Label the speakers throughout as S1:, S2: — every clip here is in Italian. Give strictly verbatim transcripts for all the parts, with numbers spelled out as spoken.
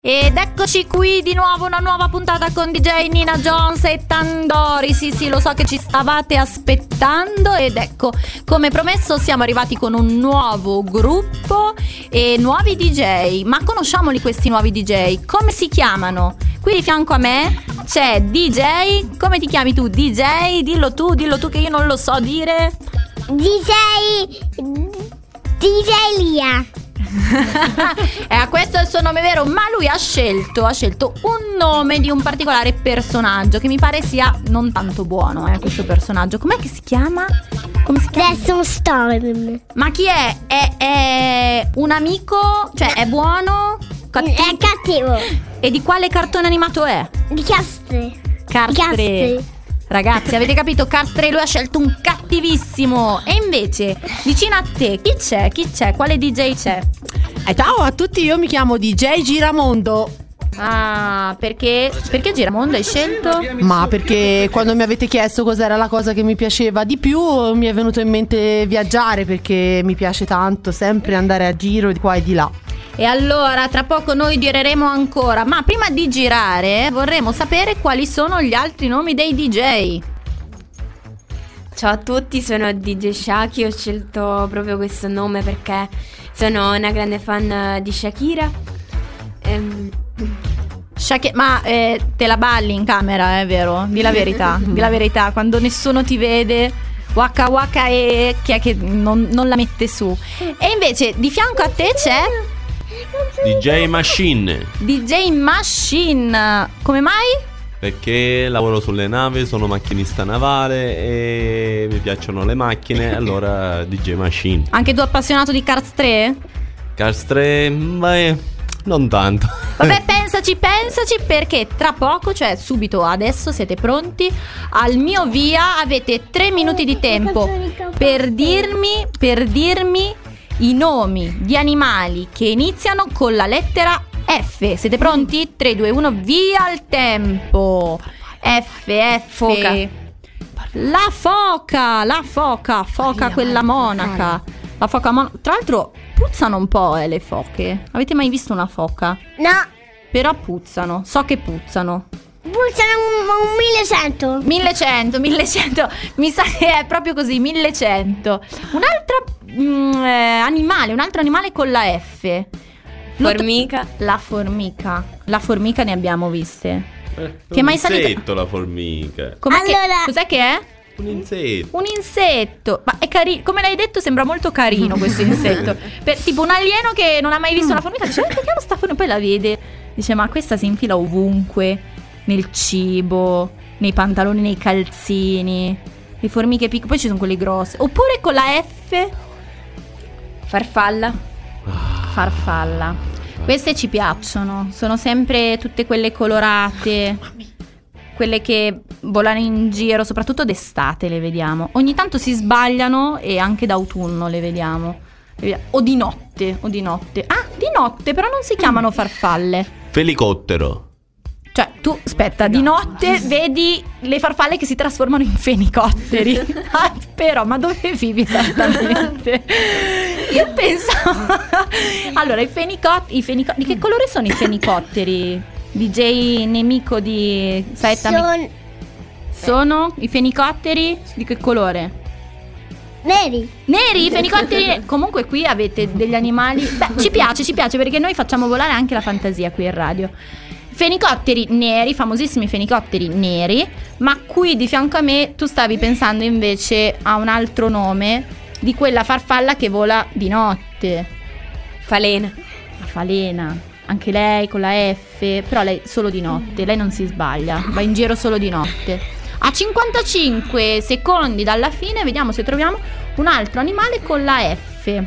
S1: Ed eccoci qui di nuovo, una nuova puntata con D J Nina Jones e Tandori. Sì sì, lo so che ci stavate aspettando. Ed ecco, come promesso siamo arrivati con un nuovo gruppo e nuovi D J. Ma conosciamoli questi nuovi D J, come si chiamano? Qui di fianco a me c'è D J. Come ti chiami tu? D J? Dillo tu, dillo tu che io non lo so dire.
S2: D J D J Lia.
S1: Eh, questo è il suo nome vero, ma lui ha scelto ha scelto un nome di un particolare personaggio che mi pare sia non tanto buono, eh, questo personaggio. Com'è che si chiama? Come si chiama?
S2: Jason Storm.
S1: Ma chi è? È, è un amico? Cioè è buono? Cattivo?
S2: È cattivo.
S1: E di quale cartone animato è?
S2: Di Castre.
S1: Castre. Ragazzi, avete capito? Castre, lui ha scelto un cattivissimo. E invece, vicino a te, chi c'è? Chi c'è? Quale D J c'è?
S3: Eh, ciao a tutti, io mi chiamo D J Giramondo.
S1: Ah, perché? Perché Giramondo hai scelto?
S3: Ma perché quando mi avete chiesto cos'era la cosa che mi piaceva di più, mi è venuto in mente viaggiare, perché mi piace tanto sempre andare a giro di qua e di là.
S1: E allora, tra poco noi gireremo ancora, ma prima di girare vorremmo sapere quali sono gli altri nomi dei D J.
S4: Ciao a tutti, sono D J Shaki, ho scelto proprio questo nome perché sono una grande fan di Shakira. Ehm...
S1: Shaki- ma eh, te la balli in camera, è vero? Di la verità, di la verità, quando nessuno ti vede, waka waka e chi è che non, non la mette su. E invece di fianco a te c'è
S5: D J Machine.
S1: D J Machine. Come mai?
S5: Perché lavoro sulle navi, sono macchinista navale e mi piacciono le macchine, allora D J Machine.
S1: Anche tu appassionato di Cars tre?
S5: Cars tre, beh, non tanto.
S1: Vabbè, pensaci, pensaci, perché tra poco, cioè subito adesso, siete pronti? Al mio via avete tre minuti di tempo per dirmi, per dirmi i nomi di animali che iniziano con la lettera F. Siete pronti? tre, due, uno, via il tempo. F, F.
S4: Foca.
S1: La foca, la foca, foca quella monaca. La foca monaca. Tra l'altro puzzano un po', eh, le foche. Avete mai visto una foca?
S2: No.
S1: Però puzzano, so che puzzano.
S2: Puzzano un, un millecento.
S1: Millecento, millecento. Mi sa che è proprio così, millecento. Un'altra mm, eh, animale, un altro animale con la F.
S4: Formica.
S1: La formica. La formica ne abbiamo viste.
S5: Eh,
S1: Che
S5: un
S1: mai salita-
S5: insetto la formica.
S1: Com'è
S2: Allora-
S1: che, cos'è che è?
S5: Un insetto.
S1: Un insetto. Ma è carino. Come l'hai detto, sembra molto carino questo insetto. Per, tipo un alieno che non ha mai visto una formica dice: "Ma vediamo sta formica". Poi la vede, dice: "Ma questa si infila ovunque. Nel cibo, nei pantaloni, nei calzini. Le formiche piccole". Poi ci sono quelle grosse. Oppure con la F,
S4: Farfalla.
S1: farfalla. Queste ci piacciono. Sono sempre tutte quelle colorate, quelle che volano in giro, soprattutto d'estate le vediamo. Ogni tanto si sbagliano e anche d'autunno le vediamo. Le vediamo. O di notte, o di notte. Ah, di notte, però non si chiamano farfalle.
S5: Felicottero.
S1: Cioè, tu, aspetta, di notte vedi le farfalle che si trasformano in fenicotteri. Ah, però, ma dove vivi esattamente? Io pensavo... Allora, i fenicotteri... I fenico- di che colore sono i fenicotteri? D J nemico di Saetta...
S2: Sono
S1: Sono i fenicotteri di che colore?
S2: neri.
S1: Neri, i fenicotteri. Comunque qui avete degli animali. Beh, ci piace, ci piace perché noi facciamo volare anche la fantasia qui in radio. Fenicotteri neri, famosissimi fenicotteri neri. Ma qui di fianco a me tu stavi pensando invece a un altro nome di quella farfalla che vola di notte.
S4: Falena.
S1: La falena. Anche lei con la F. Però lei solo di notte. Lei non si sbaglia, va in giro solo di notte. A cinquantacinque secondi dalla fine vediamo se troviamo un altro animale con la F.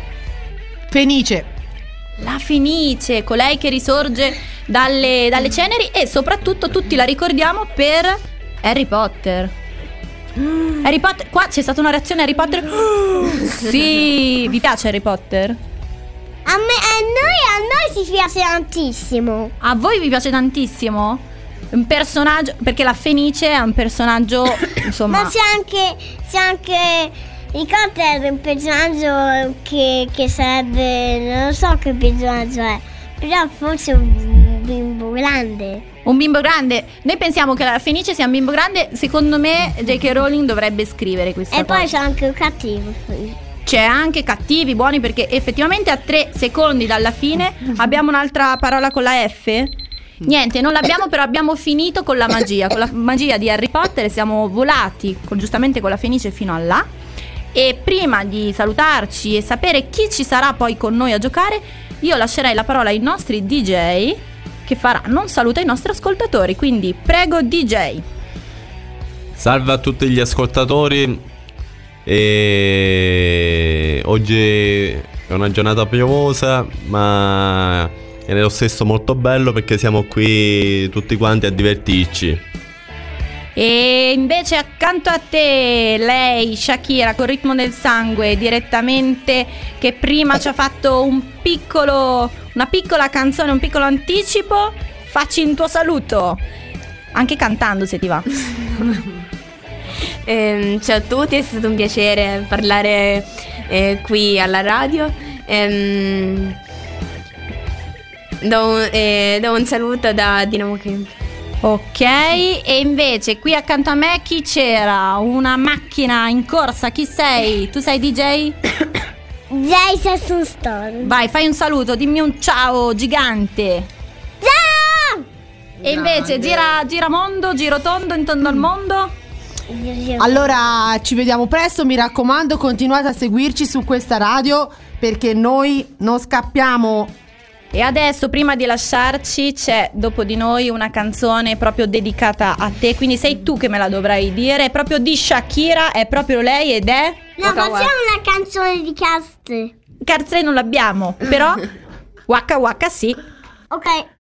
S3: Fenice.
S1: La fenice, colei che risorge dalle, dalle ceneri. E soprattutto tutti la ricordiamo per Harry Potter. Harry Potter, qua c'è stata una reazione Harry Potter. Sì, vi piace Harry Potter?
S2: A me, a noi, a noi si piace tantissimo.
S1: A voi vi piace tantissimo? Un personaggio, perché la fenice è un personaggio, insomma.
S2: Ma c'è anche, c'è anche Ricorda era un personaggio che, che sarebbe, non so che personaggio è, però forse un bimbo grande.
S1: Un bimbo grande. Noi pensiamo che la Fenice sia un bimbo grande. Secondo me J K Rowling dovrebbe scrivere questa
S2: E
S1: cosa.
S2: poi c'è anche un cattivo.
S1: C'è anche cattivi, buoni, perché effettivamente a tre secondi dalla fine abbiamo un'altra parola con la F. Niente, non l'abbiamo, però abbiamo finito con la magia, con la magia di Harry Potter, e siamo volati con, giustamente con la Fenice fino a là. E prima di salutarci e sapere chi ci sarà poi con noi a giocare, io lascerei la parola ai nostri D J che faranno un saluto ai nostri ascoltatori. Quindi prego D J.
S5: Salve a tutti gli ascoltatori. E oggi è una giornata piovosa, ma è nello stesso molto bello perché siamo qui tutti quanti a divertirci.
S1: E invece accanto a te lei, Shakira, con Ritmo del Sangue, direttamente, che prima ci ha fatto un piccolo, una piccola canzone, un piccolo anticipo. Facci un tuo saluto, anche cantando se ti va.
S4: Ehm, ciao a tutti, è stato un piacere parlare eh, qui alla radio. Ehm, do, un, eh, do un saluto da Dinamo Camp.
S1: Ok, e invece qui accanto a me chi c'era? Una macchina in corsa, chi sei? Tu sei D J?
S2: Jason Storm.
S1: Vai, fai un saluto, dimmi un ciao gigante.
S2: Ciao!
S1: E invece gira, gira mondo, giro tondo in tondo al mondo.
S3: Allora ci vediamo presto, mi raccomando, continuate a seguirci su questa radio perché noi non scappiamo.
S1: E adesso, prima di lasciarci, c'è dopo di noi una canzone proprio dedicata a te, quindi sei tu che me la dovrai dire. È proprio di Shakira, è proprio lei ed è...
S2: No, facciamo una canzone di Cast.
S1: Carzè non l'abbiamo, però Waka Waka sì.
S2: Ok.